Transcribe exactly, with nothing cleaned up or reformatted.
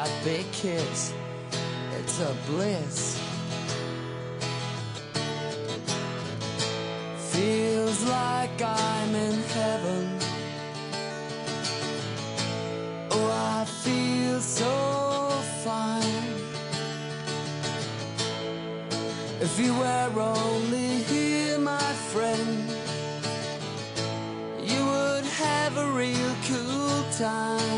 that big kiss, it's a bliss. Feels like I'm in heaven. Oh, I feel so fine. If you were only here, my friend, you would have a real cool time.